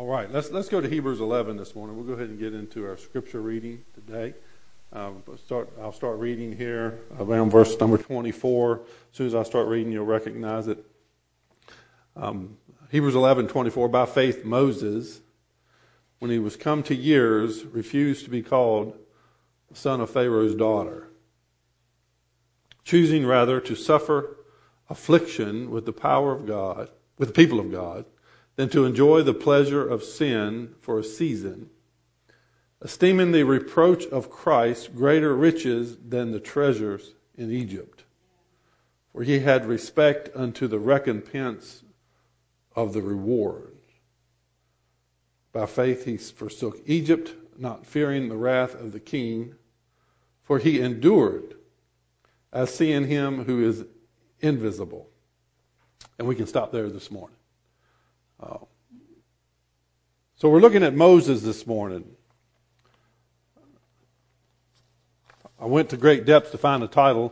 right, let's go to Hebrews 11 this morning. We'll go ahead and get into our scripture reading today. I'll start reading here around verse number 24. As soon as I start reading, you'll recognize it. Hebrews 11:24. By faith, Moses, when he was come to years, refused to be called the son of Pharaoh's daughter, choosing rather to suffer affliction with the power of God, with the people of God, than to enjoy the pleasure of sin for a season, esteeming the reproach of Christ greater riches than the treasures in Egypt. For he had respect unto the recompense of the reward. By faith he forsook Egypt, not fearing the wrath of the king, for he endured as seeing him who is invisible. And we can stop there this morning. So we're looking at Moses this morning. I went to great depths to find a title.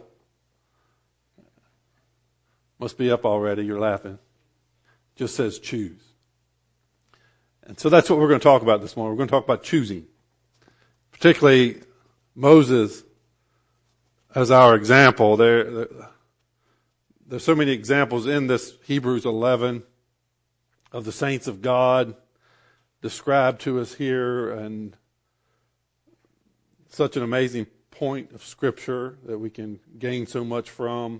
Must be up already, you're laughing. Just says choose. And so that's what we're going to talk about this morning. We're going to talk about choosing. Particularly Moses as our example. There's so many examples in this Hebrews 11 of the saints of God described to us here, and such an amazing point of Scripture that we can gain so much from.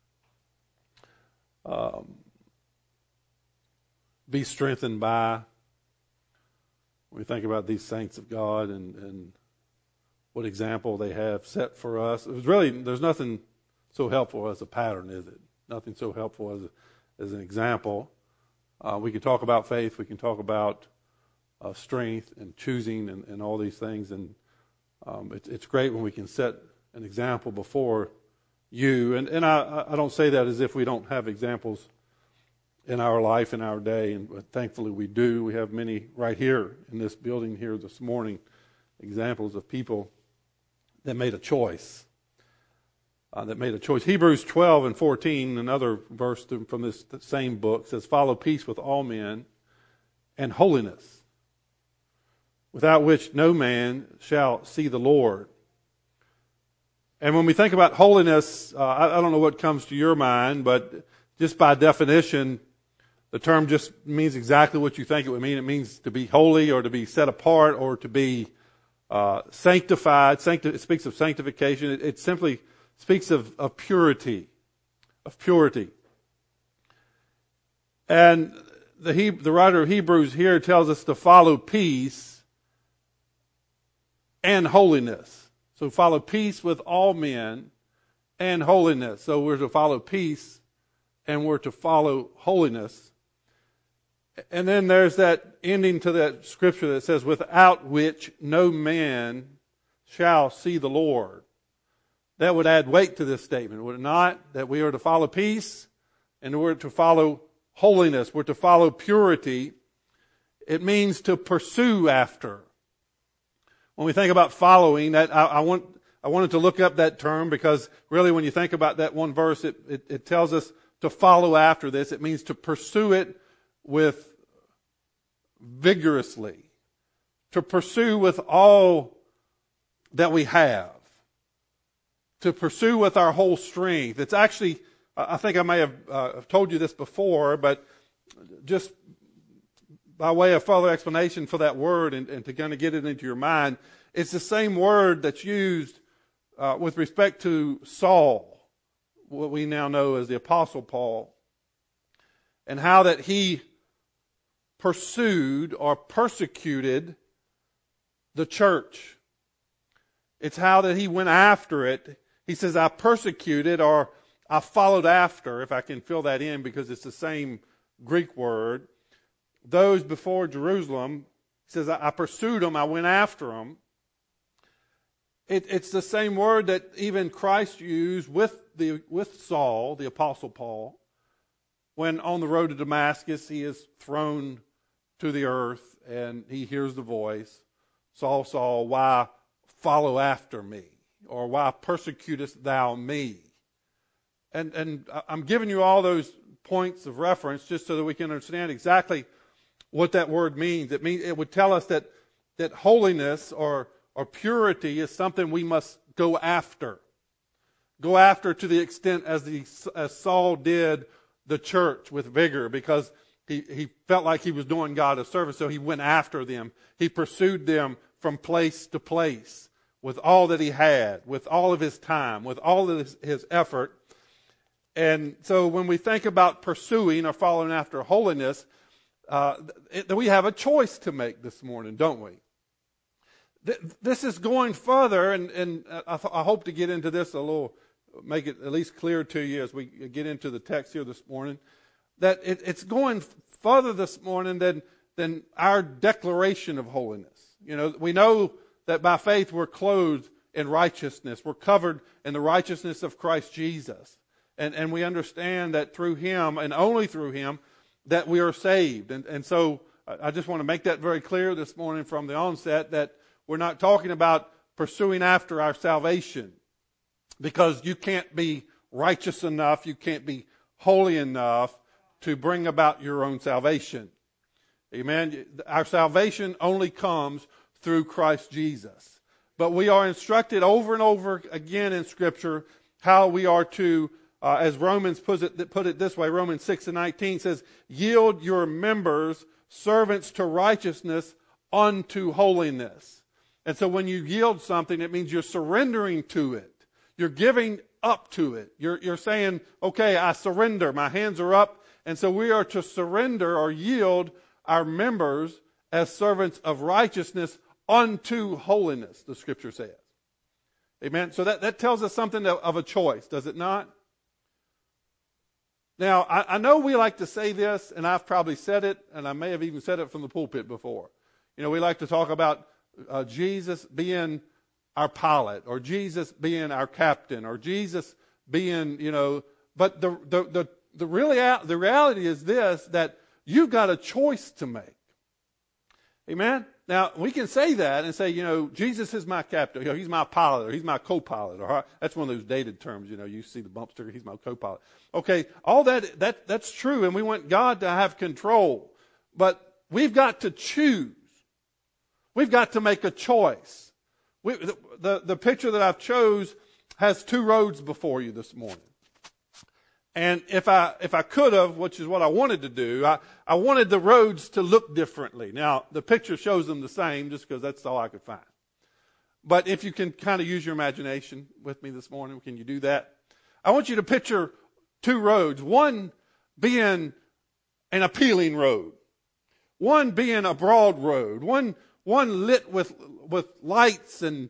Be strengthened by. When we think about these saints of God and what example they have set for us. There's nothing so helpful as a pattern, is it? Nothing so helpful as an example. We can talk about faith. We can talk about strength and choosing and all these things. And it's great when we can set an example before you. And I don't say that as if we don't have examples in our life, in our day. But thankfully we do. We have many right here in this building here this morning, examples of people that made a choice. Hebrews 12:14, another verse from this same book, says, "Follow peace with all men and holiness, without which no man shall see the Lord." And when we think about holiness, I don't know what comes to your mind, but just by definition, the term just means exactly what you think it would mean. It means to be holy or to be set apart or to be sanctified. It speaks of sanctification. It simply speaks of purity, And the writer of Hebrews here tells us to follow peace and holiness. So follow peace with all men and holiness. So we're to follow peace and we're to follow holiness. And then there's that ending to that scripture that says, "without which no man shall see the Lord." That would add weight to this statement, would it not? That we are to follow peace and we're to follow holiness. We're to follow purity. It means to pursue after. When we think about following, that I wanted to look up that term because really when you think about that one verse, it tells us to follow after this. It means to pursue it with vigorously. To pursue with all that we have. To pursue with our whole strength. It's actually, I think I may have told you this before, but just by way of further explanation for that word and to kind of get it into your mind, it's the same word that's used with respect to Saul, what we now know as the Apostle Paul, and how that he pursued or persecuted the church. It's how that he went after it. He says, I persecuted or I followed after, if I can fill that in because it's the same Greek word. Those before Jerusalem, he says, I pursued them, I went after them. It's the same word that even Christ used with Saul, the Apostle Paul, when on the road to Damascus he is thrown to the earth and he hears the voice, Saul, Saul, why follow after me? Or why persecutest thou me? And I'm giving you all those points of reference just so that we can understand exactly what that word means. It would tell us that holiness or purity is something we must go after. Go after to the extent as Saul did the church with vigor, because he felt like he was doing God a service, so he went after them. He pursued them from place to place with all that he had, with all of his time, with all of his effort. And so when we think about pursuing or following after holiness, we have a choice to make this morning, don't we? This is going further, and I hope to get into this a little, make it at least clear to you as we get into the text here this morning, that it's going further this morning than our declaration of holiness. You know, we know that by faith we're clothed in righteousness. We're covered in the righteousness of Christ Jesus. And we understand that through Him, and only through Him, that we are saved. And so I just want to make that very clear this morning from the onset, that we're not talking about pursuing after our salvation, because you can't be righteous enough, you can't be holy enough to bring about your own salvation. Amen. Our salvation only comes through Christ Jesus. But we are instructed over and over again in Scripture how we are to, as Romans put it this way, Romans 6:19 says, yield your members servants to righteousness unto holiness. And so when you yield something, it means you're surrendering to it. You're giving up to it. You're saying, okay, I surrender. My hands are up. And so we are to surrender or yield our members as servants of righteousness unto holiness, the Scripture says. Amen. So that tells us something of a choice, does it not? Now, I know we like to say this, and I've probably said it, and I may have even said it from the pulpit before. You know, we like to talk about Jesus being our pilot, or Jesus being our captain, or Jesus being, you know, but the reality is this, that you've got a choice to make. Amen? Now, we can say that and say, you know, Jesus is my captain, you know, He's my pilot, or He's my co-pilot, or that's one of those dated terms, you know, you see the bump sticker, He's my co-pilot. Okay, all that's true, and we want God to have control, but we've got to choose. We've got to make a choice. The picture that I've chose has two roads before you this morning. And if I could have, which is what I wanted to do, I wanted the roads to look differently. Now, the picture shows them the same just because that's all I could find. But if you can kind of use your imagination with me this morning, can you do that? I want you to picture two roads. One being an appealing road. One being a broad road. One lit with lights and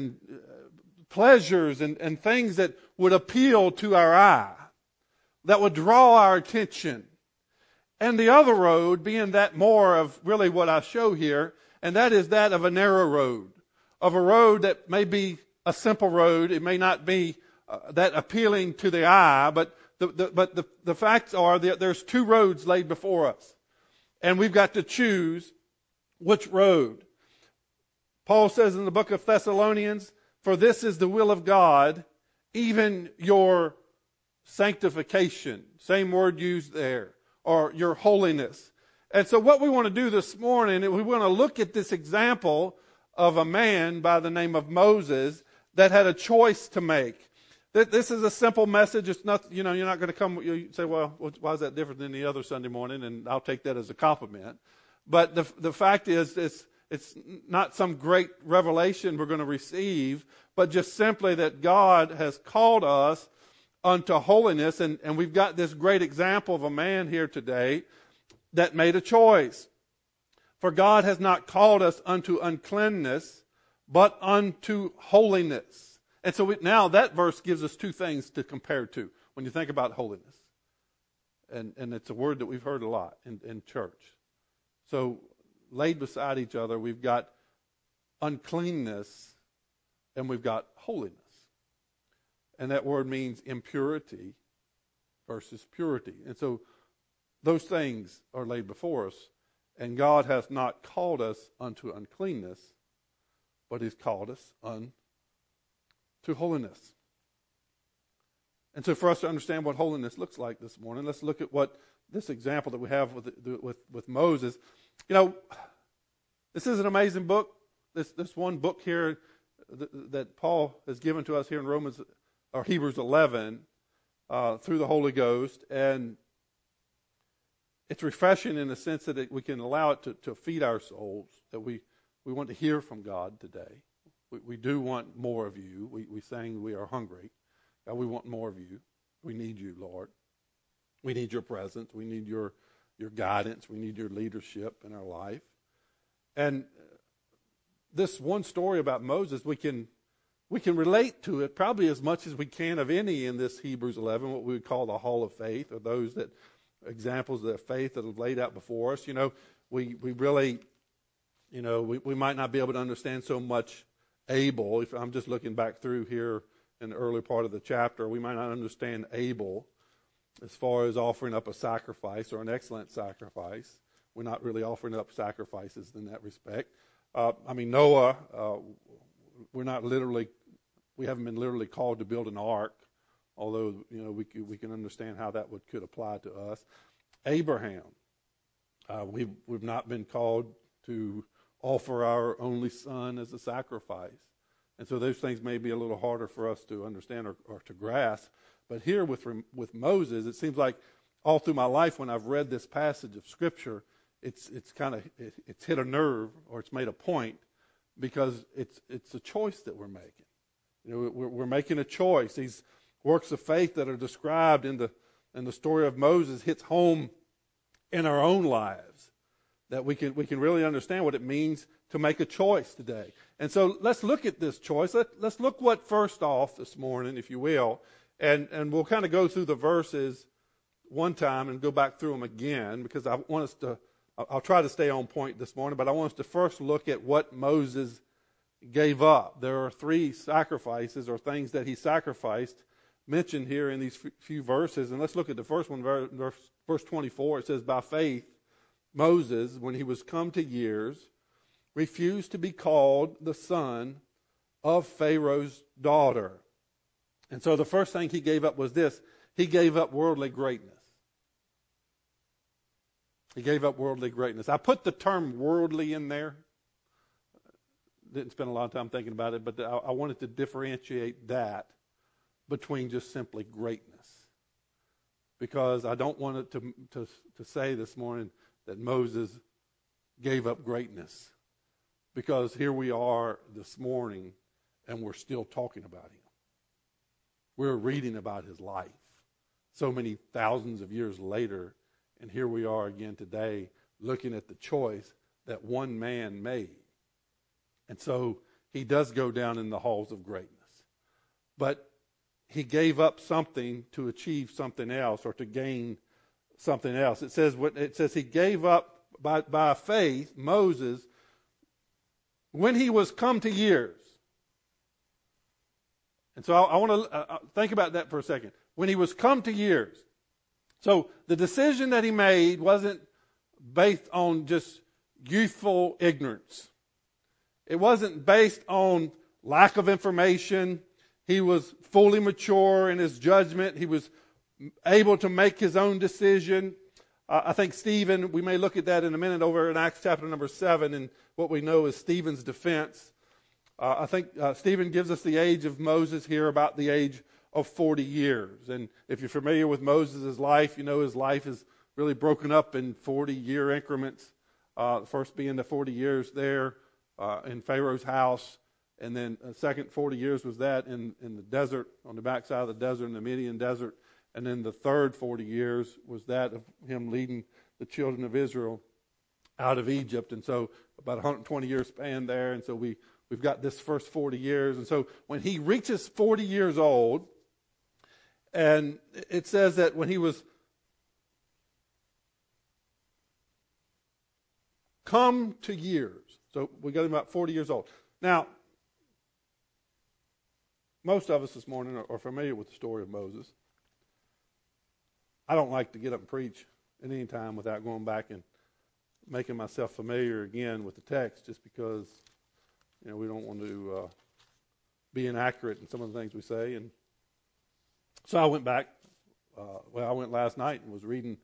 pleasures and things that would appeal to our eye, that would draw our attention. And the other road being that more of really what I show here, and that is that of a narrow road, of a road that may be a simple road. It may not be that appealing to the eye, but the facts are that there's two roads laid before us, and we've got to choose which road. Paul says in the book of Thessalonians, for this is the will of God, even your sanctification. Same word used there. Or your holiness. And so what we want to do this morning, we want to look at this example of a man by the name of Moses that had a choice to make. This is a simple message. It's not, you know, you're not going to come, you say, well, why is that different than the other Sunday morning? And I'll take that as a compliment. But the fact is, it's not some great revelation we're going to receive, but just simply that God has called us unto holiness. And we've got this great example of a man here today that made a choice. For God has not called us unto uncleanness, but unto holiness. And so now that verse gives us two things to compare to when you think about holiness. And it's a word that we've heard a lot in church. So laid beside each other, we've got uncleanness and we've got holiness. And that word means impurity versus purity. And so those things are laid before us. And God hath not called us unto uncleanness, but He's called us unto holiness. And so for us to understand what holiness looks like this morning, let's look at what this example that we have with Moses. You know, this is an amazing book. This one book here that Paul has given to us here in Romans or Hebrews 11 through the Holy Ghost, and it's refreshing in the sense that we can allow it to feed our souls. That we want to hear from God today. We do want more of you. We sang we are hungry. God, we want more of you. We need you, Lord. We need your presence. We need your guidance. We need your leadership in our life. And this one story about Moses, we can relate to it probably as much as we can of any in this Hebrews 11, what we would call the Hall of Faith, or those that examples of faith that have laid out before us. You know, we really, you know, we might not be able to understand so much Abel. If I'm just looking back through here in the early part of the chapter, we might not understand Abel as far as offering up a sacrifice or an excellent sacrifice. We're not really offering up sacrifices in that respect. Noah, we haven't been literally called to build an ark, although, you know, we can understand how that could apply to us. Abraham, we've not been called to offer our only son as a sacrifice. And so those things may be a little harder for us to understand or to grasp. But here with Moses, it seems like all through my life when I've read this passage of Scripture, it's hit a nerve, or it's made a point, because it's a choice that we're making. You know, we're making a choice. These works of faith that are described in the story of Moses hits home in our own lives, that we can really understand what it means to make a choice today. And so let's look at this choice. Let's look what first off this morning, if you will, and we'll kind of go through the verses one time and go back through them again, because I'll try to stay on point this morning, but I want us to first look at what Moses gave up. There are 3 sacrifices or things that he sacrificed mentioned here in these few verses. And let's look at the first one, verse 24. It says, by faith, Moses, when he was come to years, refused to be called the son of Pharaoh's daughter. And so the first thing he gave up was this. He gave up worldly greatness. He gave up worldly greatness. I put the term worldly in there. Didn't spend a lot of time thinking about it, but I wanted to differentiate that between just simply greatness. Because I don't want it to say this morning that Moses gave up greatness. Because here we are this morning and we're still talking about him. We're reading about his life so many thousands of years later, and here we are again today looking at the choice that one man made. And so he does go down in the halls of greatness. But he gave up something to achieve something else, or to gain something else. It says he gave up by faith, Moses, when he was come to years. And so I want to think about that for a second. When he was come to years. So the decision that he made wasn't based on just youthful ignorance. It wasn't based on lack of information. He was fully mature in his judgment. He was able to make his own decision. I think Stephen, we may look at that in a minute over in Acts chapter number 7, and what we know is Stephen's defense. I think Stephen gives us the age of Moses here, about the age of 40 years. And if you're familiar with Moses' life, you know his life is really broken up in 40-year increments. First being the 40 years there in Pharaoh's house, and then the second 40 years was that in the desert, on the backside of the desert, in the Midian desert. And then the third 40 years was that of him leading the children of Israel out of Egypt. And so about 120 years span there. And so we've got this first 40 years. And so when he reaches 40 years old, and it says that when he was come to years. So we got him about 40 years old. Now, most of us this morning are familiar with the story of Moses. I don't like to get up and preach at any time without going back and making myself familiar again with the text, just because, you know, we don't want to be inaccurate in some of the things we say. And so I went back. I went last night and was reading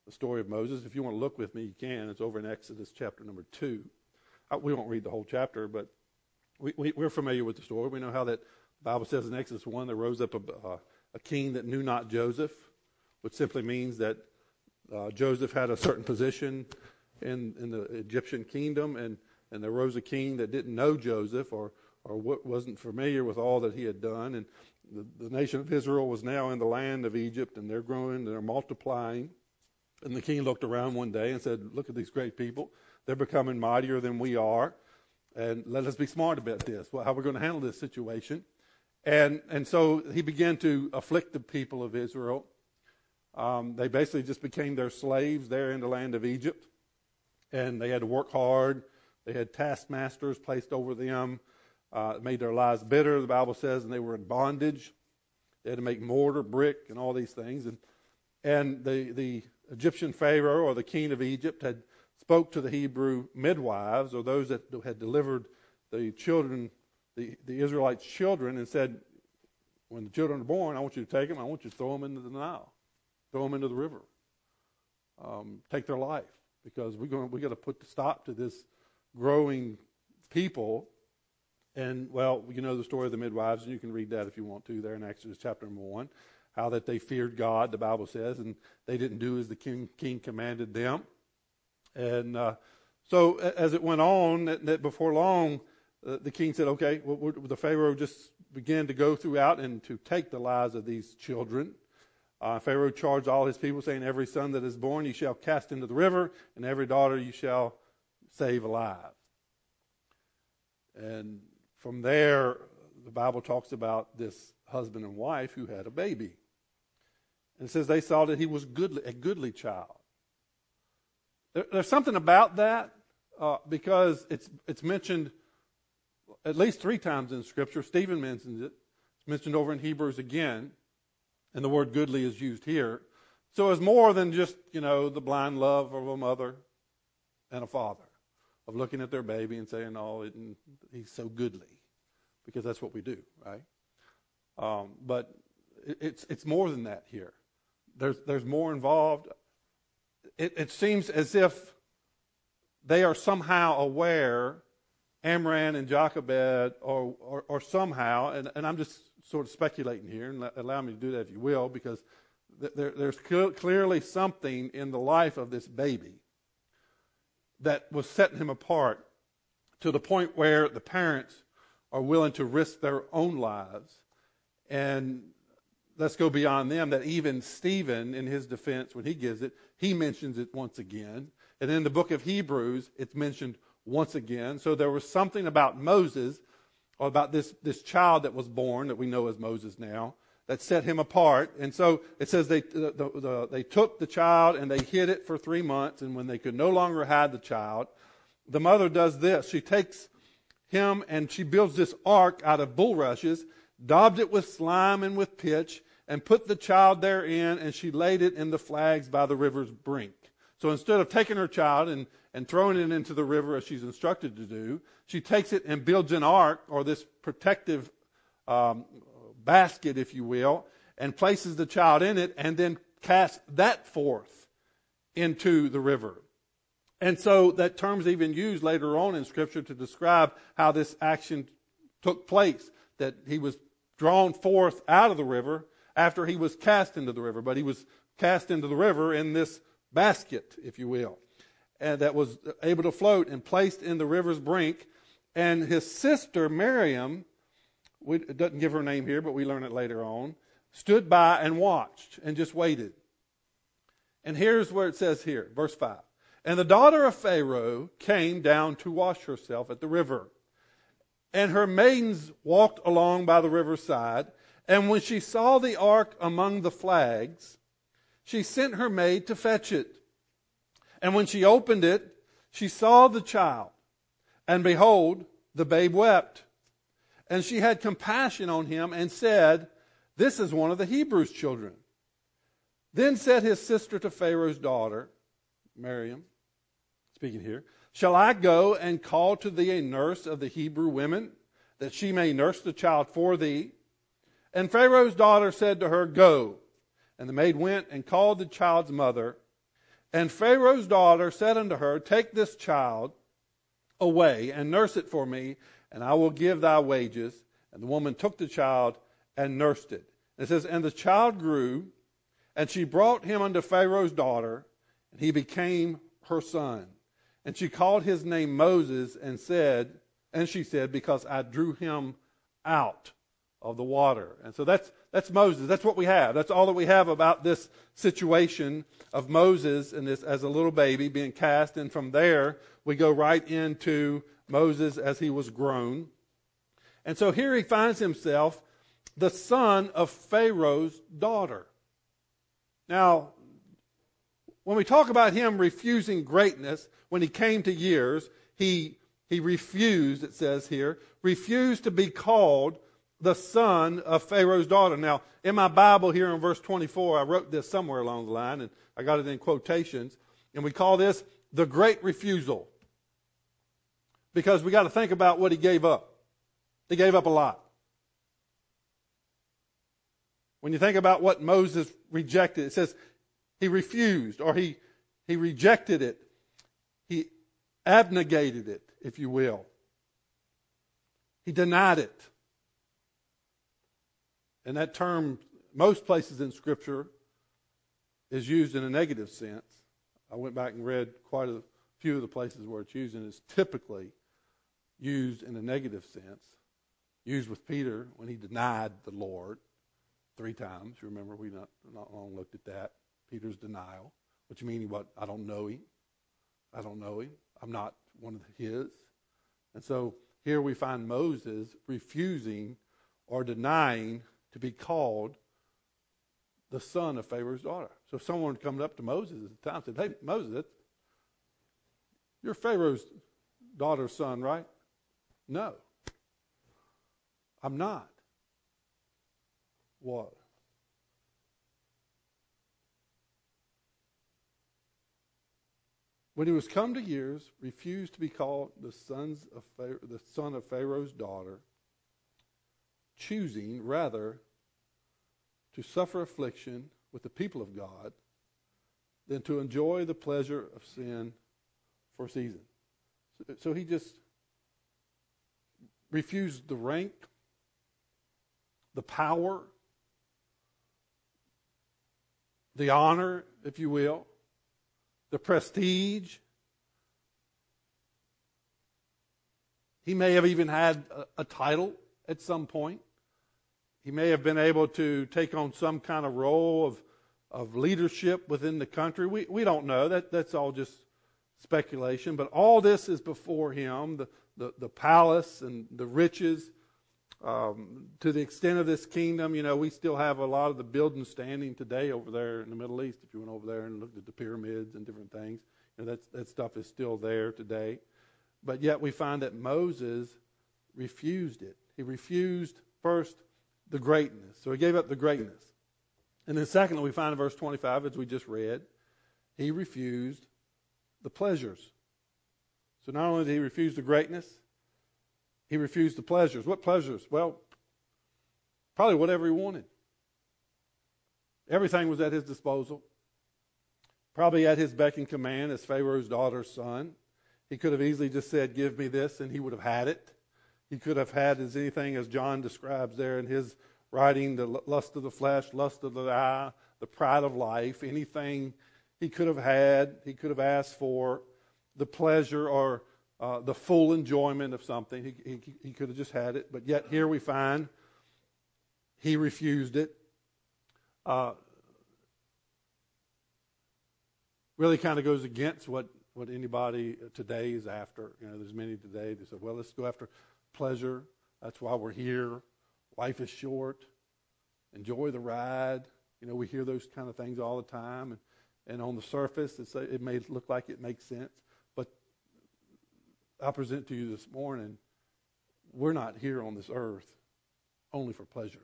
the story of Moses. If you want to look with me, you can. It's over in Exodus chapter number 2. We won't read the whole chapter, but we're familiar with the story. We know how that the Bible says in Exodus 1, there rose up a king that knew not Joseph, which simply means that Joseph had a certain position in the Egyptian kingdom, and there rose a king that didn't know Joseph or wasn't familiar with all that he had done. And the nation of Israel was now in the land of Egypt, and they're growing, they're multiplying. And the king looked around one day and said, look at these great people. They're becoming mightier than we are. And let us be smart about this. Well, how we're going to handle this situation. And so he began to afflict the people of Israel. They basically just became their slaves there in the land of Egypt. And they had to work hard. They had taskmasters placed over them. It made their lives bitter, the Bible says, and they were in bondage. They had to make mortar, brick, and all these things. And the Egyptian Pharaoh, or the king of Egypt, had spoke to the Hebrew midwives, or those that had delivered the children, the Israelites' children, and said, when the children are born, I want you to take them, I want you to throw them into the Nile, throw them into the river, take their life, because we got to put a stop to this growing people. And, well, you know the story of the midwives, and you can read that if you want to there in Exodus chapter number 1, how that they feared God, the Bible says, and they didn't do as the king commanded them. And so as it went on, that before long, the king said, okay, well, the Pharaoh just began to go throughout and to take the lives of these children. Pharaoh charged all his people, saying, every son that is born you shall cast into the river, and every daughter you shall save alive. And from there, the Bible talks about this husband and wife who had a baby. And it says they saw that he was a goodly child. There's something about that because it's mentioned at least 3 times in Scripture. Stephen mentions it. It's mentioned over in Hebrews again. And the word goodly is used here. So it's more than just, the blind love of a mother and a father, of looking at their baby and saying, oh, he's so goodly. Because that's what we do, right? But it's more than that here. There's more involved. It seems as if they are somehow aware, Amram and Jochebed, or somehow, and I'm just sort of speculating here, and allow me to do that if you will, because there's clearly something in the life of this baby that was setting him apart to the point where the parents are willing to risk their own lives. And let's go beyond them, that even Stephen, in his defense, when he gives it, he mentions it once again. And in the book of Hebrews, it's mentioned once again. So there was something about Moses, or about this child that was born, that we know as Moses now, that set him apart. And so it says they took the child and they hid it for 3 months. And when they could no longer hide the child, the mother does this. She takes him and she builds this ark out of bulrushes, daubed it with slime and with pitch, and put the child therein, and she laid it in the flags by the river's brink. So instead of taking her child and throwing it into the river as she's instructed to do, she takes it and builds an ark, or this protective basket, if you will, and places the child in it, and then casts that forth into the river. And so that term's even used later on in Scripture to describe how this action took place, that he was drawn forth out of the river after he was cast into the river. But he was cast into the river in this basket, if you will, and that was able to float and placed in the river's brink. And his sister, Miriam, it doesn't give her name here, but we learn it later on, stood by and watched and just waited. And here's where it says here, verse 5. And the daughter of Pharaoh came down to wash herself at the river. And her maidens walked along by the riverside. And when she saw the ark among the flags, she sent her maid to fetch it. And when she opened it, she saw the child. And behold, the babe wept. And she had compassion on him and said, this is one of the Hebrews' children. Then said his sister to Pharaoh's daughter, Miriam, speaking here, shall I go and call to thee a nurse of the Hebrew women, that she may nurse the child for thee? And Pharaoh's daughter said to her, go. And the maid went and called the child's mother. And Pharaoh's daughter said unto her, Take this child away and nurse it for me, and I will give thy wages. And the woman took the child and nursed it. And it says, And the child grew, and she brought him unto Pharaoh's daughter, and he became her son. And she called his name Moses, and she said, Because I drew him out of the water. And so that's Moses. That's what we have. That's all that we have about this situation of Moses and this as a little baby being cast. And from there, we go right into Moses as he was grown. And so here he finds himself the son of Pharaoh's daughter. Now, when we talk about him refusing greatness, when he came to years, he refused, it says here, refused to be called the son of Pharaoh's daughter. Now, in my Bible here in verse 24, I wrote this somewhere along the line, and I got it in quotations, and we call this the great refusal. Because we got to think about what he gave up. He gave up a lot. When you think about what Moses rejected, it says he refused, or he rejected it. He abnegated it, if you will. He denied it. And that term, most places in Scripture, is used in a negative sense. I went back and read quite a few of the places where it's used, and it's typically used in a negative sense. Used with Peter when he denied the Lord 3 times. You remember, we not long looked at that. Peter's denial. What you mean? What? I don't know him. I don't know him. I'm not one of his. And so here we find Moses refusing or denying to be called the son of Pharaoh's daughter. So if someone come up to Moses at the time and said, Hey, Moses, you're Pharaoh's daughter's son, right? No. I'm not. What? When he was come to years, refused to be called the son of Pharaoh's daughter, choosing rather to suffer affliction with the people of God than to enjoy the pleasure of sin for a season. So he just refused the rank, the power, the honor, if you will, the prestige. He may have even had a title at some point. He may have been able to take on some kind of role of leadership within the country. We don't know. That's all just speculation. But all this is before him, the palace and the riches. To the extent of this kingdom, we still have a lot of the buildings standing today over there in the Middle East. If you went over there and looked at the pyramids and different things, that stuff is still there today. But yet we find that Moses refused it. He refused first the greatness. So he gave up the greatness. And then secondly, we find in verse 25, as we just read, he refused the pleasures. So not only did he refuse the greatness, he refused the pleasures. What pleasures? Well, probably whatever he wanted. Everything was at his disposal. Probably at his beck and command as Pharaoh's daughter's son. He could have easily just said, Give me this, and he would have had it. He could have had anything as John describes there in his writing, the lust of the flesh, lust of the eye, the pride of life. Anything he could have had, he could have asked for, the pleasure or the full enjoyment of something. He could have just had it. But yet here we find he refused it. Really kind of goes against what anybody today is after. There's many today that say, well, let's go after pleasure. That's why we're here. Life is short. Enjoy the ride. We hear those kind of things all the time. And on the surface, it may look like it makes sense. But I present to you this morning, we're not here on this earth only for pleasure.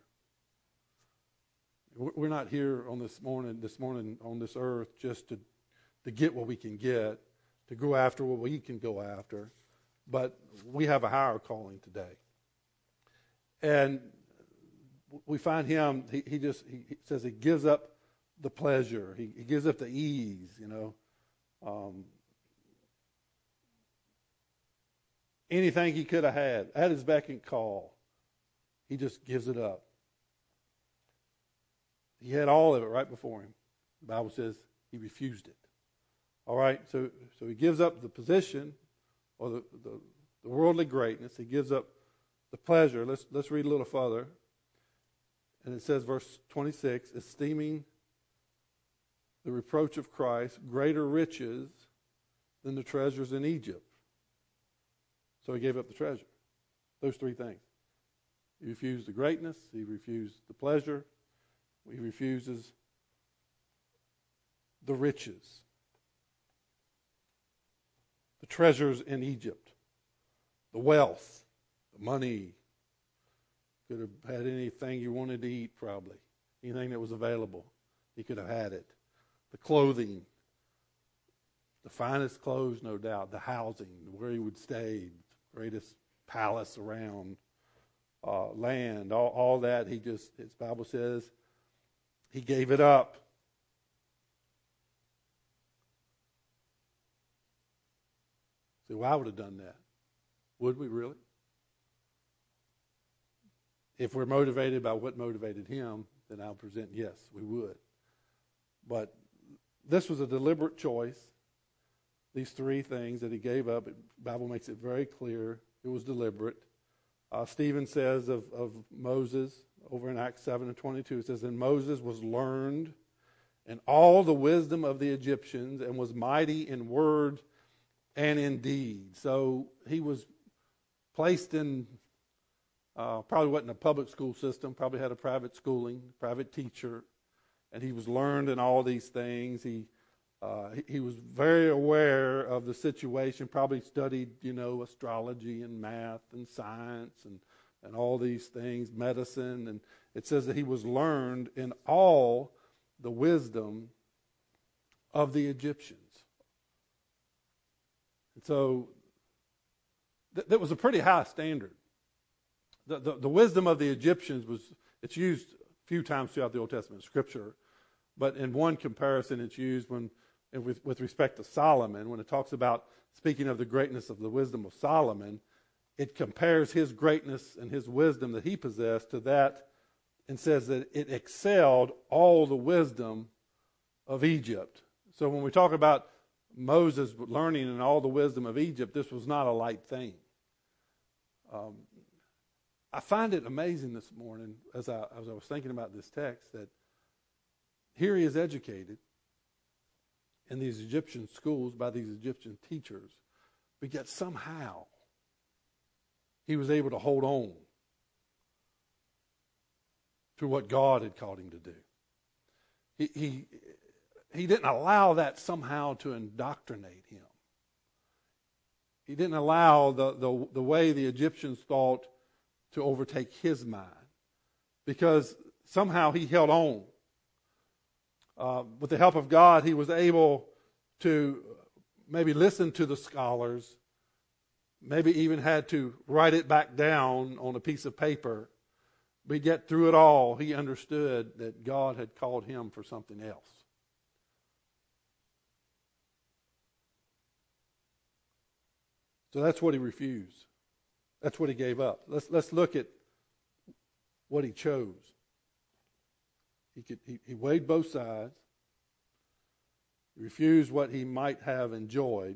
We're not here on this morning on this earth just to get what we can get, to go after what we can go after. But we have a higher calling today. And we find him, he says he gives up the pleasure. He gives up the ease, Um, anything he could have had at his beck and call, he just gives it up. He had all of it right before him. The Bible says he refused it. All right, so he gives up the position or the worldly greatness. He gives up the pleasure. Let's read a little further. And it says, verse 26, esteeming the reproach of Christ greater riches than the treasures in Egypt. So he gave up the treasure. Those three things. He refused the greatness. He refused the pleasure. He refuses the riches. The treasures in Egypt. The wealth. The money. Could have had anything you wanted to eat, probably. Anything that was available. He could have had it. The clothing. The finest clothes, no doubt. The housing. Where he would stay. The greatest palace around. Land. All that. His Bible says, he gave it up. See, well, I would have done that. Would we really? If we're motivated by what motivated him, then I'll present, yes, we would. But this was a deliberate choice. These three things that he gave up, the Bible makes it very clear it was deliberate. Stephen says of Moses, over in Acts 7:22, it says, and Moses was learned in all the wisdom of the Egyptians and was mighty in word and in deed. So he was placed in, probably wasn't a public school system, probably had a private schooling, private teacher, and he was learned in all these things. He was very aware of the situation, probably studied, astrology and math and science and all these things, medicine. And it says that he was learned in all the wisdom of the Egyptians. And so that was a pretty high standard. The wisdom of the Egyptians it's used a few times throughout the Old Testament Scripture, but in one comparison it's used with respect to Solomon, when it talks about speaking of the greatness of the wisdom of Solomon, it compares his greatness and his wisdom that he possessed to that and says that it excelled all the wisdom of Egypt. So when we talk about Moses learning in all the wisdom of Egypt, this was not a light thing. I find it amazing this morning as I was thinking about this text that here he is educated in these Egyptian schools by these Egyptian teachers, but yet somehow he was able to hold on to what God had called him to do. He didn't allow that somehow to indoctrinate him. He didn't allow the way the Egyptians thought to overtake his mind, because somehow he held on. With the help of God, he was able to maybe listen to the scholars, maybe even had to write it back down on a piece of paper, but yet through it all, he understood that God had called him for something else. So that's what he refused. That's what he gave up. Let's look at what he chose. He weighed both sides. He refused what he might have enjoyed.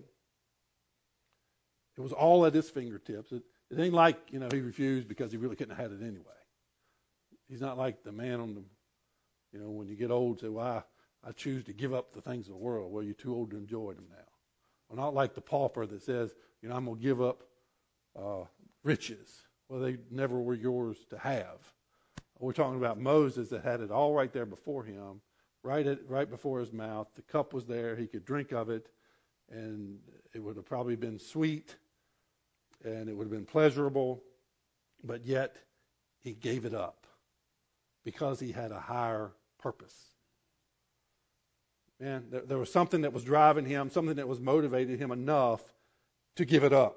It was all at his fingertips. It ain't like, he refused because he really couldn't have had it anyway. He's not like the man on the, when you get old, say, well, I choose to give up the things of the world. Well, you're too old to enjoy them now. Or not like the pauper that says, I'm going to give up riches. Well, they never were yours to have. We're talking about Moses that had it all right there before him, right before his mouth. The cup was there. He could drink of it, and it would have probably been sweet, and it would have been pleasurable, but yet he gave it up because he had a higher purpose. Man, there was something that was driving him, something that was motivating him enough to give it up.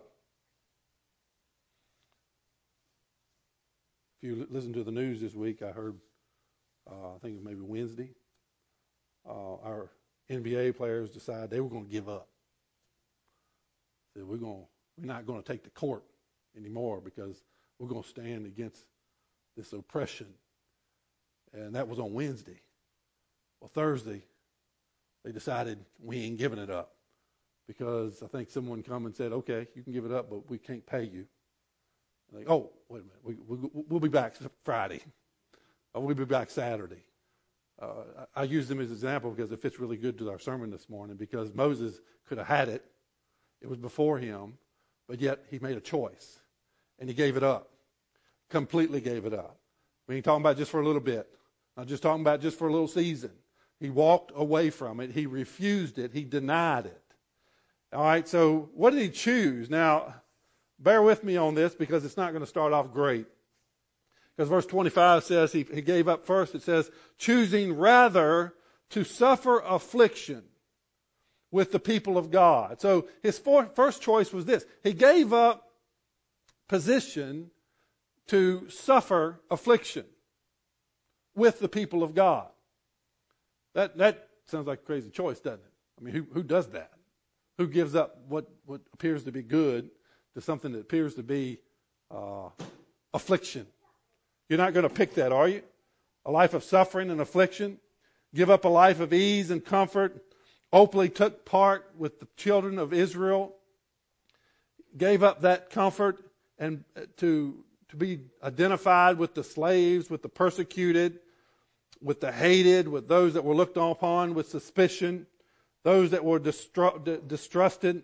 If you listen to the news this week, I heard, I think it was maybe Wednesday, our NBA players decided they were going to give up. Said, we're not going to take the court anymore because we're going to stand against this oppression. And that was on Wednesday. Well, Thursday, they decided we ain't giving it up because I think someone come and said, okay, you can give it up, but we can't pay you. Like, oh, wait a minute, we'll be back Friday. Or we'll be back Saturday. I use them as an example because it fits really good to our sermon this morning because Moses could have had it. It was before him, but yet he made a choice, and he gave it up, completely gave it up. We ain't talking about just for a little bit. Not just talking about just for a little season. He walked away from it. He refused it. He denied it. All right, so what did he choose? Now, bear with me on this because it's not going to start off great. Because verse 25 says he gave up first. It says, choosing rather to suffer affliction with the people of God. So his first choice was this. He gave up position to suffer affliction with the people of God. That sounds like a crazy choice, doesn't it? I mean, who does that? Who gives up what appears to be good to something that appears to be affliction? You're not going to pick that, are you? A life of suffering and affliction? Give up a life of ease and comfort? Openly took part with the children of Israel? Gave up that comfort and to be identified with the slaves, with the persecuted, with the hated, with those that were looked upon with suspicion, those that were distrusted.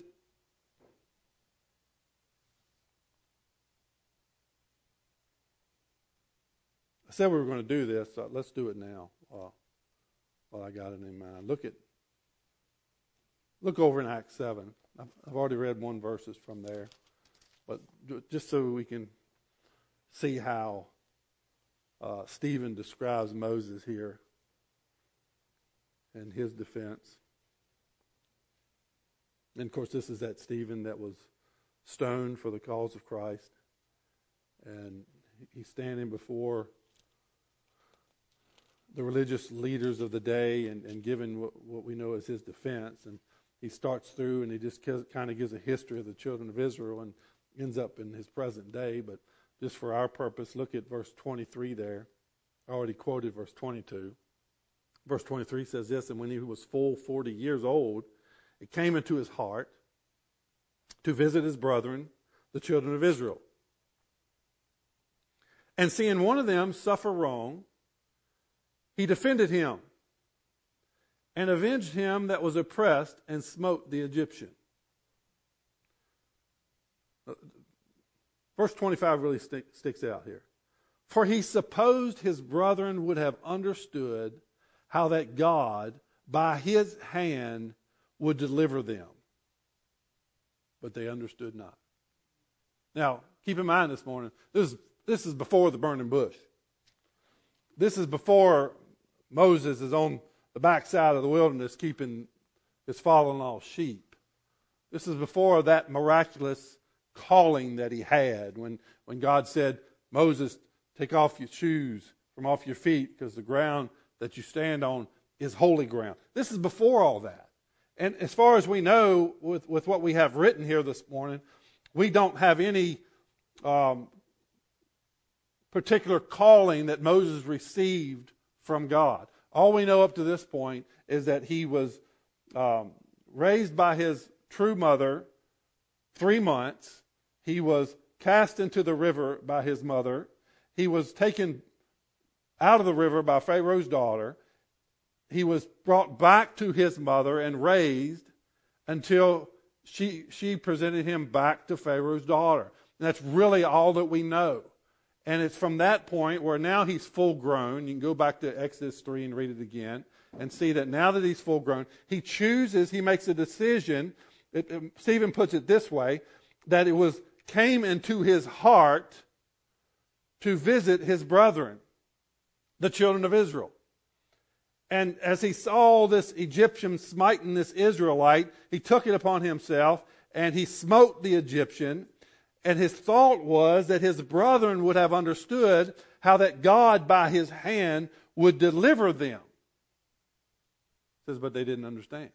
I said we were going to do this, so let's do it now. Well, I got it in mind. Look over in Acts 7. I've already read one verses from there, but just so we can see how Stephen describes Moses here and his defense. And of course, this is that Stephen that was stoned for the cause of Christ, and he's standing before the religious leaders of the day and giving what we know as his defense. And he starts through and he just kind of gives a history of the children of Israel and ends up in his present day. But just for our purpose, look at verse 23 there. I already quoted verse 22. Verse 23 says this, and when he was full 40 years old, it came into his heart to visit his brethren, the children of Israel. And seeing one of them suffer wrong, he defended him and avenged him that was oppressed and smote the Egyptian. Verse 25 really sticks out here. For he supposed his brethren would have understood how that God by his hand would deliver them. But they understood not. Now, keep in mind this morning, this is before the burning bush. This is before Moses is on the backside of the wilderness keeping his father-in-law sheep. This is before that miraculous calling that he had when God said, Moses, take off your shoes from off your feet because the ground that you stand on is holy ground. This is before all that. And as far as we know, with what we have written here this morning, we don't have any particular calling that Moses received from God. All we know up to this point is that he was raised by his true mother 3 months. He was cast into the river by his mother. He was taken out of the river by Pharaoh's daughter. He was brought back to his mother and raised until she presented him back to Pharaoh's daughter. And that's really all that we know. And it's from that point where now he's full grown. You can go back to Exodus 3 and read it again and see that now that he's full grown, he makes a decision. Stephen puts it this way, that it came into his heart to visit his brethren, the children of Israel. And as he saw this Egyptian smiting this Israelite, he took it upon himself and he smote the Egyptian. And his thought was that his brethren would have understood how that God by his hand would deliver them. It says, but they didn't understand.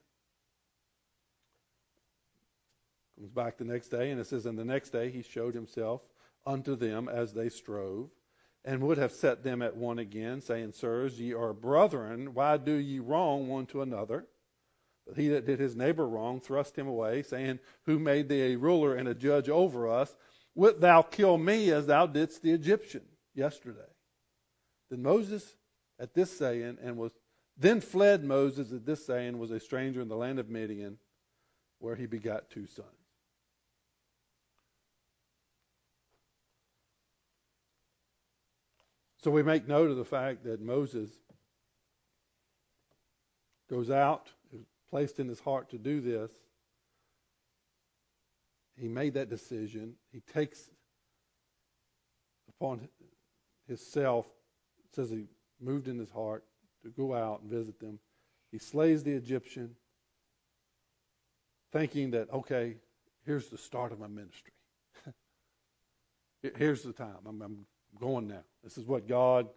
Comes back the next day, and it says, and the next day he showed himself unto them as they strove, and would have set them at one again, saying, Sirs, ye are brethren, why do ye wrong one to another? But he that did his neighbor wrong thrust him away, saying, Who made thee a ruler and a judge over us? Wilt thou kill me as thou didst the Egyptian yesterday? Then Moses at this saying, then fled Moses at this saying, was a stranger in the land of Midian, where he begot 2 sons. So we make note of the fact that Moses goes out, is placed in his heart to do this. He made that decision. He takes upon himself, it says he moved in his heart to go out and visit them. He slays the Egyptian, thinking that, okay, here's the start of my ministry. Here's the time. I'm going now. This is what God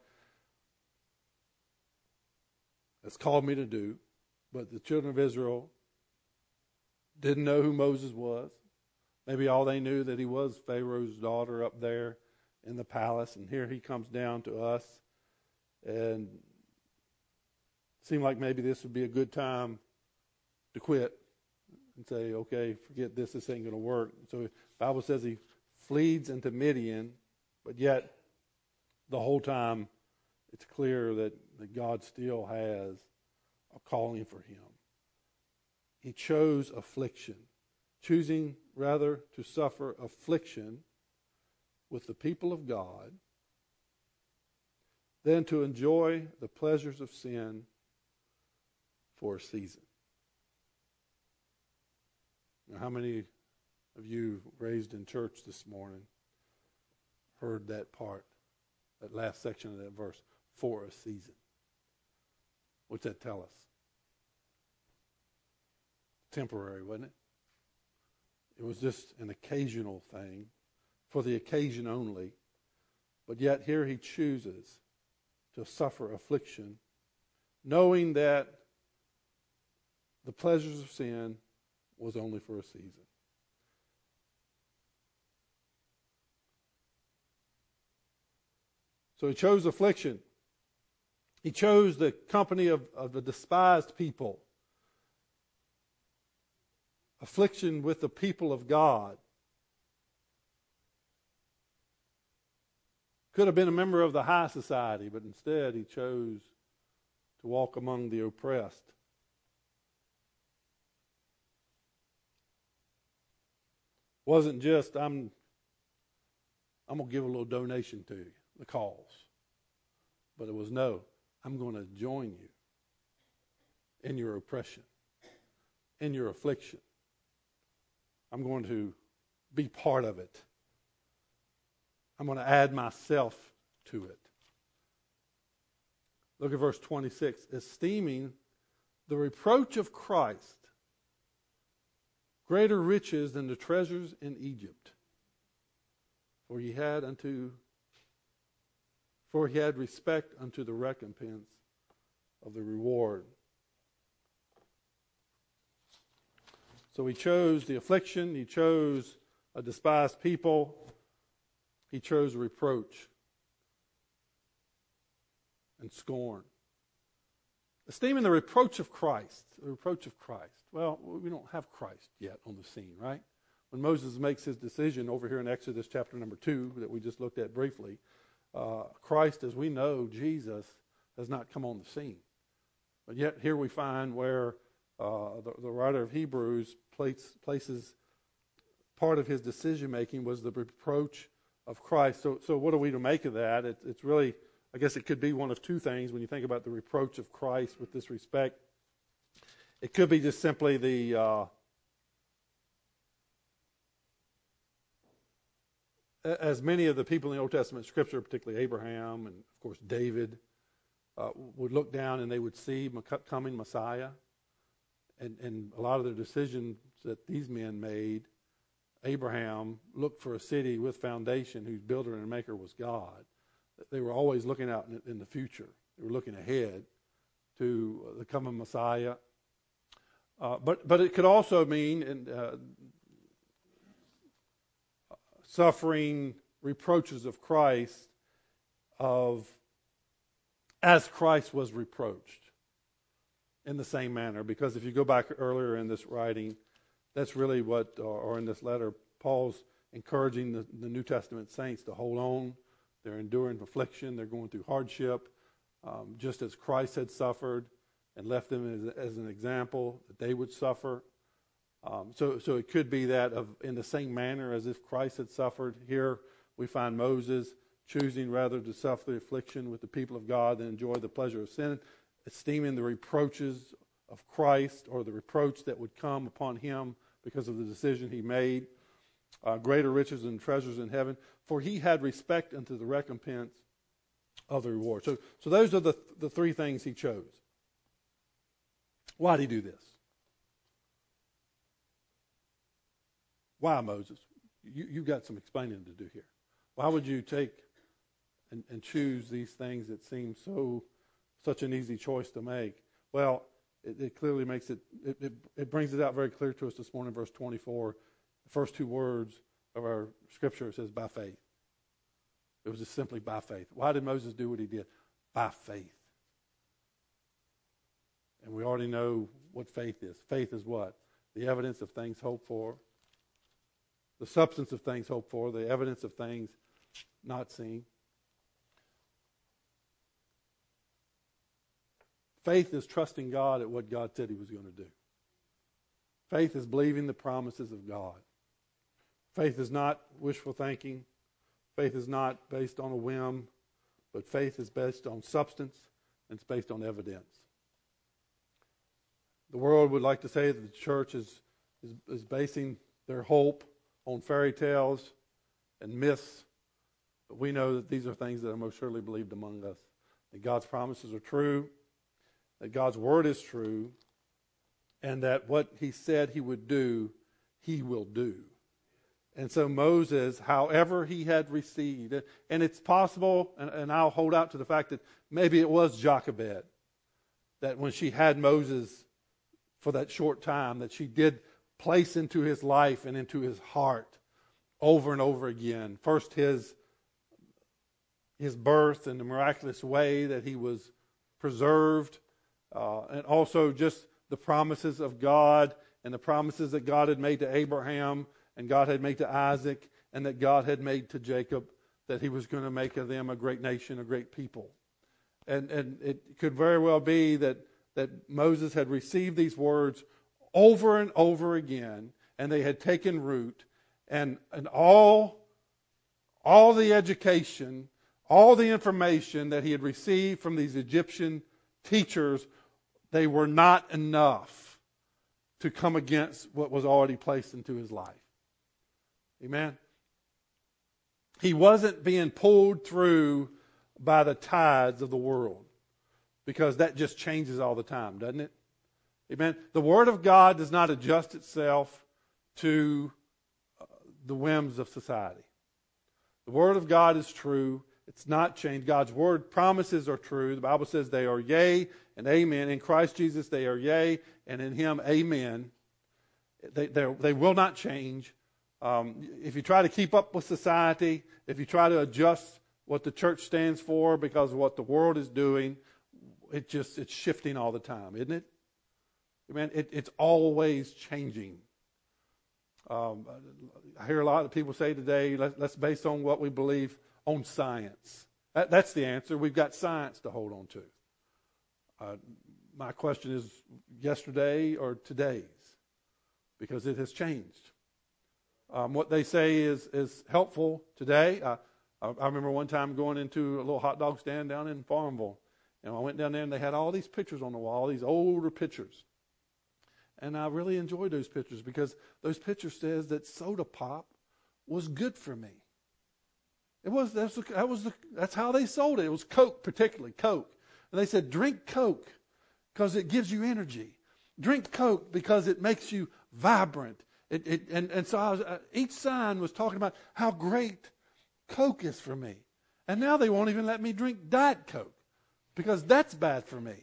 has called me to do. But the children of Israel didn't know who Moses was. Maybe all they knew that he was Pharaoh's daughter up there in the palace, and here he comes down to us, and it seemed like maybe this would be a good time to quit and say, okay, forget this ain't going to work. So the Bible says he flees into Midian, but yet the whole time it's clear that God still has a calling for him. He chose affliction, choosing rather to suffer affliction with the people of God than to enjoy the pleasures of sin for a season. Now, how many of you raised in church this morning heard that part, that last section of that verse, for a season? What's that tell us? Temporary, wasn't it? It was just an occasional thing, for the occasion only. But yet here he chooses to suffer affliction, knowing that the pleasures of sin was only for a season. So he chose affliction. He chose the company of the despised people. Affliction with the people of God. Could have been a member of the high society, but instead he chose to walk among the oppressed. Wasn't just, I'm going to give a little donation to you, the cause. But it was, no, I'm going to join you in your oppression, in your affliction. I'm going to be part of it. I'm going to add myself to it. Look at verse 26. Esteeming the reproach of Christ greater riches than the treasures in Egypt. For he had respect unto the recompense of the reward. So he chose the affliction, he chose a despised people, he chose reproach and scorn. Esteeming the reproach of Christ. The reproach of Christ. Well, we don't have Christ yet on the scene, right? When Moses makes his decision over here in Exodus chapter number 2 that we just looked at briefly, Christ, as we know, Jesus, has not come on the scene. But yet here we find where the writer of Hebrews places part of his decision-making was the reproach of Christ. So what are we to make of that? It's really, I guess it could be one of two things when you think about the reproach of Christ with this respect. It could be just simply as many of the people in the Old Testament Scripture, particularly Abraham and, of course, David, would look down and they would see coming Messiah. And a lot of the decisions that these men made, Abraham looked for a city with foundation whose builder and maker was God. They were always looking out in the future. They were looking ahead to the coming Messiah. But it could also mean suffering reproaches of Christ as Christ was reproached in the same manner. Because if you go back earlier in this writing, that's really what, or in this letter, Paul's encouraging the New Testament saints to hold on. They're enduring affliction. They're going through hardship, just as Christ had suffered and left them as an example that they would suffer. So it could be that in the same manner as if Christ had suffered. Here we find Moses choosing rather to suffer the affliction with the people of God than enjoy the pleasure of sin, esteeming the reproaches of Christ, or the reproach that would come upon him because of the decision he made, greater riches and treasures in heaven, for he had respect unto the recompense of the reward. So those are the three things he chose. Why did he do this? Why, Moses? You've got some explaining to do here. Why would you take and choose these things that seem such an easy choice to make? Well, it clearly makes it brings it out very clear to us this morning, verse 24. The first two words of our scripture, it says, by faith. It was just simply by faith. Why did Moses do what he did? By faith. And we already know what faith is. Faith is what? The evidence of things hoped for. The substance of things hoped for. The evidence of things not seen. Faith is trusting God at what God said he was going to do. Faith is believing the promises of God. Faith is not wishful thinking. Faith is not based on a whim, but faith is based on substance, and it's based on evidence. The world would like to say that the church is basing their hope on fairy tales and myths, but we know that these are things that are most surely believed among us. That God's promises are true, that God's word is true, and that what he said he would do, he will do. And so Moses, however he had received, and it's possible, and I'll hold out to the fact that maybe it was Jochebed, that when she had Moses for that short time, that she did place into his life and into his heart over and over again. First his birth in the miraculous way that he was preserved, and also just the promises of God and the promises that God had made to Abraham and God had made to Isaac and that God had made to Jacob, that he was going to make of them a great nation, a great people. And it could very well be that Moses had received these words over and over again, and they had taken root, and all the education, all the information that he had received from these Egyptian teachers, they were not enough to come against what was already placed into his life. Amen? He wasn't being pulled through by the tides of the world, because that just changes all the time, doesn't it? Amen? The Word of God does not adjust itself to the whims of society. The Word of God is true. It's not changed. God's Word promises are true. The Bible says they are yea and amen. In Christ Jesus they are yea, and in Him amen. They will not change. If you try to keep up with society, if you try to adjust what the church stands for because of what the world is doing, it's shifting all the time, isn't it? Amen. It's always changing. I hear a lot of people say today, let's base on what we believe on science. That's the answer. We've got science to hold on to. My question is yesterday or today's, because it has changed. What they say is helpful today. I remember one time going into a little hot dog stand down in Farmville, and I went down there and they had all these pictures on the wall, these older pictures. And I really enjoyed those pictures because those pictures says that soda pop was good for me. That's how they sold it. It was Coke, particularly Coke. And they said, drink Coke because it gives you energy. Drink Coke because it makes you vibrant. And so each sign was talking about how great Coke is for me. And now they won't even let me drink Diet Coke because that's bad for me.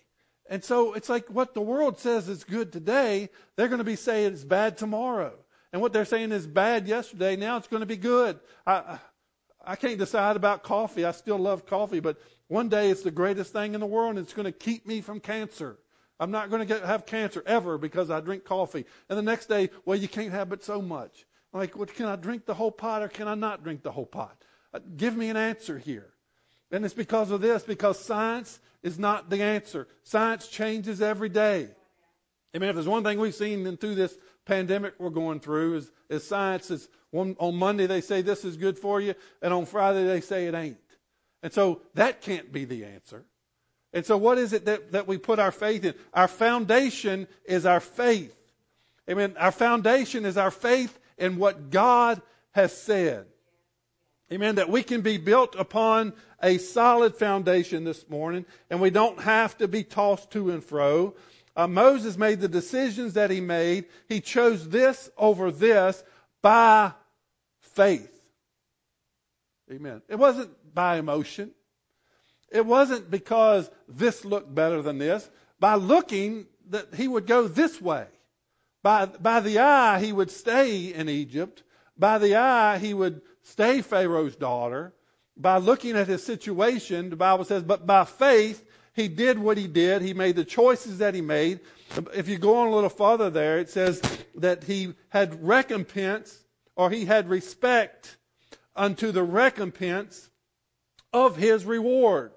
And so it's like what the world says is good today, they're going to be saying it's bad tomorrow. And what they're saying is bad yesterday, now it's going to be good. I can't decide about coffee. I still love coffee, but one day it's the greatest thing in the world, and it's going to keep me from cancer. I'm not going to have cancer ever because I drink coffee. And the next day, well, you can't have it so much. I'm like, well, can I drink the whole pot or can I not drink the whole pot? Give me an answer here. And it's because of this, because science is not the answer. Science changes every day. I mean, if there's one thing we've seen through this pandemic we're going through is science is on Monday they say this is good for you, and on Friday they say it ain't. And so that can't be the answer. And so what is it that we put our faith in? Our foundation is our faith. Amen. Our foundation is our faith in what God has said. Amen. That we can be built upon a solid foundation this morning, and we don't have to be tossed to and fro. Moses made the decisions that he made. He chose this over this by faith. Amen. It wasn't by emotion. It wasn't because this looked better than this. By looking that he would go this way. By the eye, he would stay in Egypt. By the eye, he would stay Pharaoh's daughter. By looking at his situation, the Bible says, but by faith, he did what he did. He made the choices that he made. If you go on a little further there, it says that he had recompense, or he had respect unto the recompense of his reward.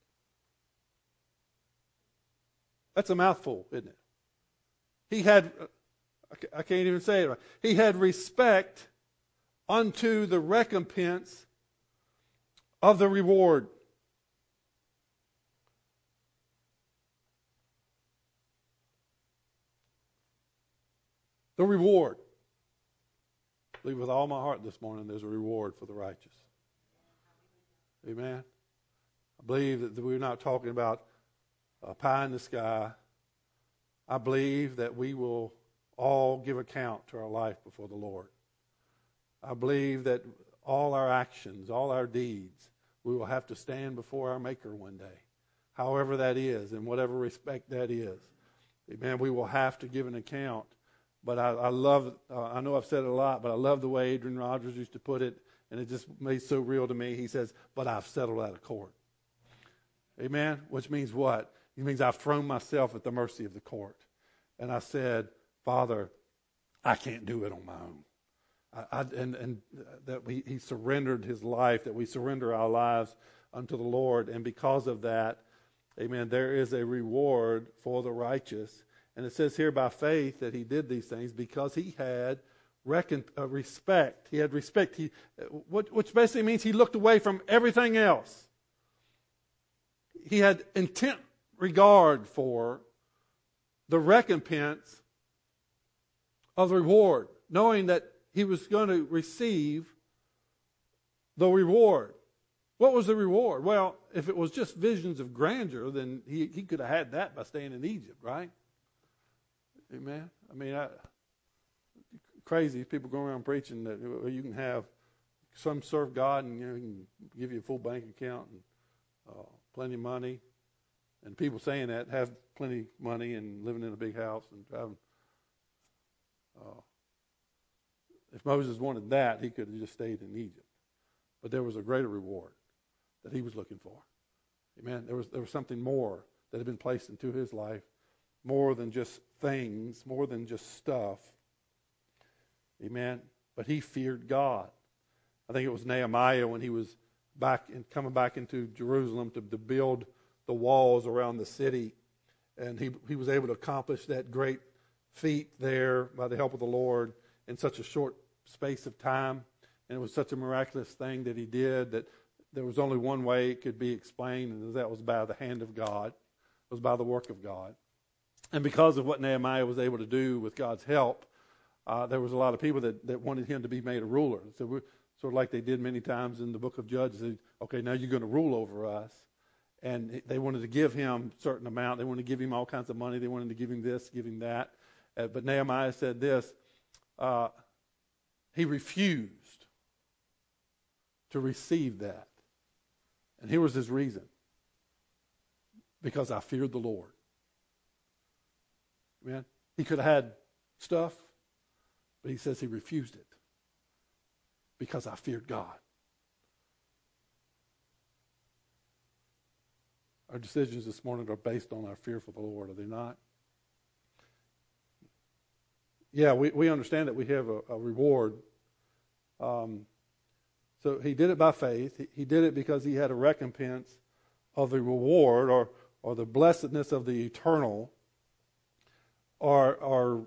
That's a mouthful, isn't it? He had, I can't even say it right. He had respect unto the recompense of the reward. The reward. I believe with all my heart this morning there's a reward for the righteous. Amen. I believe that we're not talking about a pie in the sky. I believe that we will all give account to our life before the Lord. I believe that all our actions, all our deeds, we will have to stand before our Maker one day. However that is, in whatever respect that is. Amen. We will have to give an account. But I love, I know I've said it a lot, but I love the way Adrian Rogers used to put it, and it just made so real to me. He says, but I've settled out of court. Amen? Which means what? It means I've thrown myself at the mercy of the court. And I said, Father, I can't do it on my own. And that he surrendered his life, that we surrender our lives unto the Lord. And because of that, amen, there is a reward for the righteous. And it says here by faith that he did these things because he had respect. He had respect. Which basically means he looked away from everything else. He had intent regard for the recompense of the reward, knowing that he was going to receive the reward. What was the reward? Well, if it was just visions of grandeur, then he could have had that by staying in Egypt, right? Amen. I mean, crazy people going around preaching that you can have some serve God and he can give you a full bank account and plenty of money, and people saying that have plenty of money and living in a big house and driving. If Moses wanted that, he could have just stayed in Egypt, but there was a greater reward that he was looking for. Amen. There was something more that had been placed into his life. More than just things, more than just stuff. Amen. But he feared God. I think it was Nehemiah when he was coming back into Jerusalem to build the walls around the city. And he was able to accomplish that great feat there by the help of the Lord in such a short space of time. And it was such a miraculous thing that he did that there was only one way it could be explained, and that was by the hand of God. It was by the work of God. And because of what Nehemiah was able to do with God's help, there was a lot of people that wanted him to be made a ruler. So we're sort of like they did many times in the book of Judges. They, okay, now you're going to rule over us. And they wanted to give him a certain amount. They wanted to give him all kinds of money. They wanted to give him this, give him that. But Nehemiah said this. He refused to receive that. And here was his reason. Because I feared the Lord. Amen. He could have had stuff, but he says he refused it because I feared God. Our decisions this morning are based on our fear for the Lord, are they not? Yeah, we understand that we have a reward. So he did it by faith. He did it because he had a recompense of the reward or the blessedness of the eternal. Or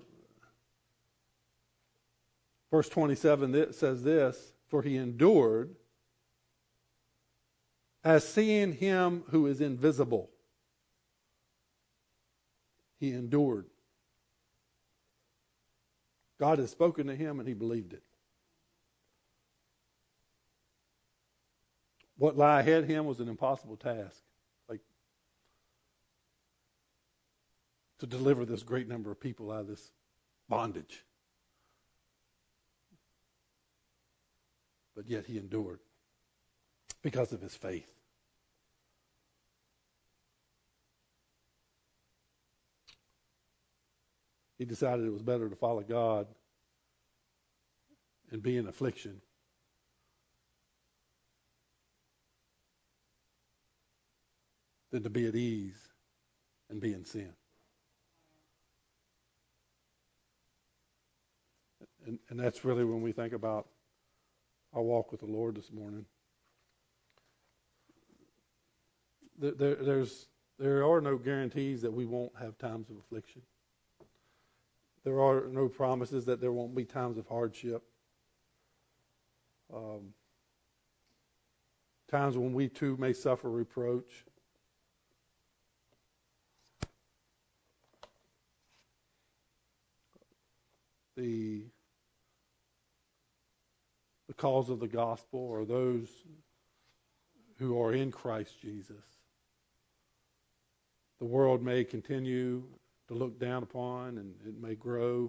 verse 27 says this, for he endured as seeing him who is invisible. He endured. God had spoken to him and he believed it. What lay ahead of him was an impossible task. Like to deliver this great number of people out of this bondage. But yet he endured because of his faith. He decided it was better to follow God and be in affliction than to be at ease and be in sin. And that's really when we think about our walk with the Lord this morning. There are no guarantees that we won't have times of affliction. There are no promises that there won't be times of hardship. Times when we too may suffer reproach. The cause of the gospel or those who are in Christ Jesus. The world may continue to look down upon and it may grow.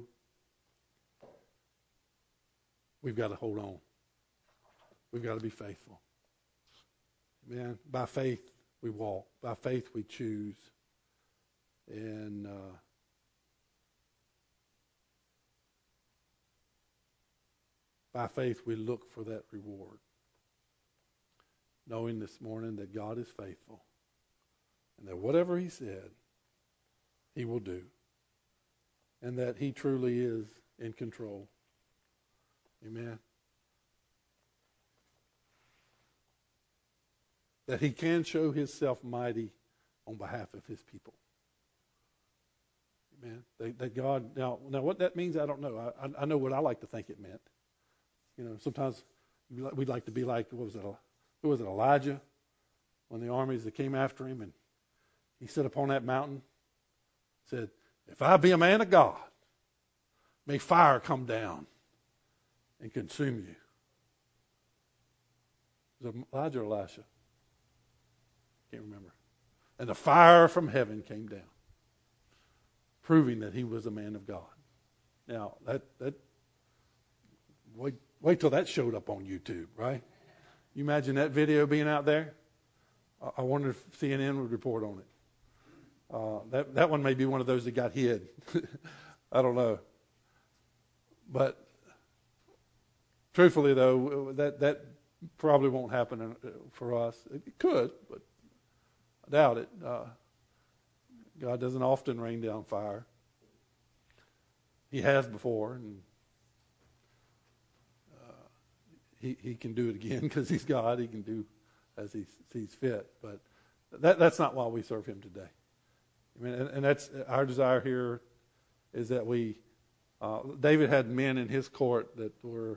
We've got to hold on. We've got to be faithful. Amen. By faith we walk. By faith we choose. And by faith we look for that reward. Knowing this morning that God is faithful. And that whatever he said, he will do. And that he truly is in control. Amen. That he can show himself mighty on behalf of his people. Amen. That God, now what that means, I don't know. I know what I like to think it meant. You know, sometimes we'd like to be like, who was it, Elijah? When the armies that came after him and he stood upon that mountain, said, if I be a man of God, may fire come down and consume you. Was it Elijah or Elisha? Can't remember. And the fire from heaven came down, proving that he was a man of God. Now, wait till that showed up on YouTube, right? You imagine that video being out there? I wonder if CNN would report on it. That one may be one of those that got hid. I don't know. But truthfully, though, that probably won't happen for us. It could, but I doubt it. God doesn't often rain down fire. He has before, and he can do it again because he's God. He can do as he sees fit. But that's not why we serve him today. I mean, and that's our desire here is that we. David had men in his court that were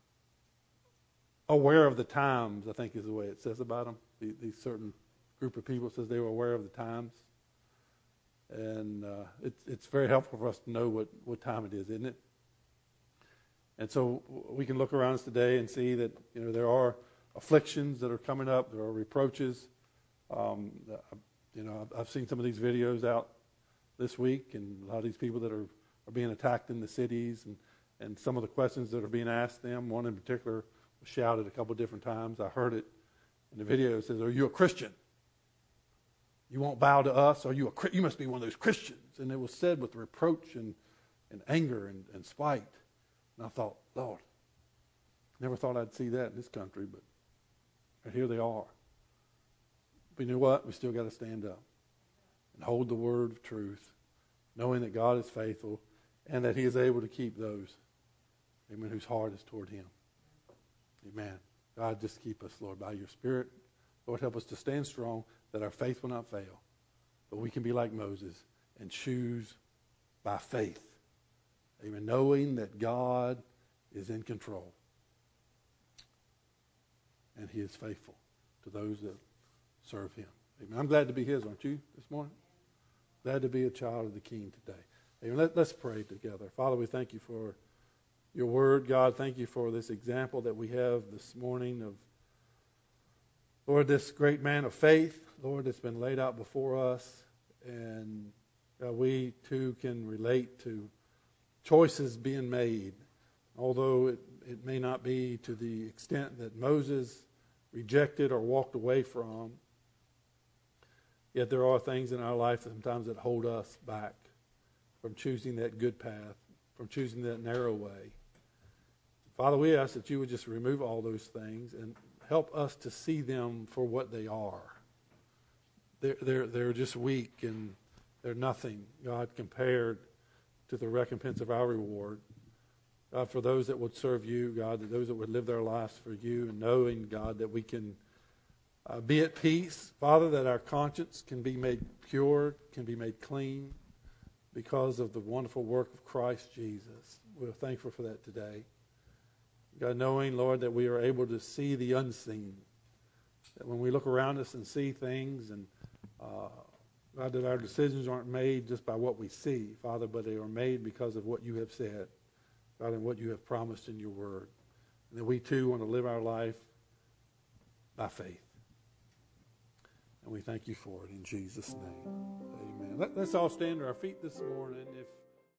aware of the times, I think is the way it says about them. These certain group of people says they were aware of the times. And it's very helpful for us to know what time it is, isn't it? And so we can look around us today and see that there are afflictions that are coming up. There are reproaches. I've seen some of these videos out this week, and a lot of these people that are being attacked in the cities, and some of the questions that are being asked them. One in particular was shouted a couple of different times. I heard it in the video. It says, "Are you a Christian?" You won't bow to us? Or you must be one of those Christians. And it was said with reproach and anger and spite. And I thought, Lord, never thought I'd see that in this country, but here they are. But you know what? We still got to stand up and hold the word of truth, knowing that God is faithful and that he is able to keep those, amen, whose heart is toward him. Amen. God, just keep us, Lord, by your Spirit. Lord, help us to stand strong, that our faith will not fail. But we can be like Moses and choose by faith. Amen. Knowing that God is in control. And he is faithful to those that serve him. Amen. I'm glad to be his, aren't you, this morning? Glad to be a child of the King today. Amen. Let's pray together. Father, we thank you for your word. God, thank you for this example that we have this morning of, Lord, this great man of faith, Lord, that's been laid out before us. And we too can relate to choices being made, although it may not be to the extent that Moses rejected or walked away from. Yet there are things in our life sometimes that hold us back from choosing that good path, from choosing that narrow way. Father, we ask that you would just remove all those things and help us to see them for what they are. They're just weak and they're nothing, God, compared to the recompense of our reward. God, for those that would serve you, God, that those that would live their lives for you, and knowing, God, that we can be at peace. Father, that our conscience can be made pure, can be made clean because of the wonderful work of Christ Jesus. We're thankful for that today. God, knowing, Lord, that we are able to see the unseen. That when we look around us and see things, and God, that our decisions aren't made just by what we see, Father, but they are made because of what you have said, God, and what you have promised in your word. And that we too want to live our life by faith. And we thank you for it in Jesus' name. Amen. Let's all stand to our feet this morning. If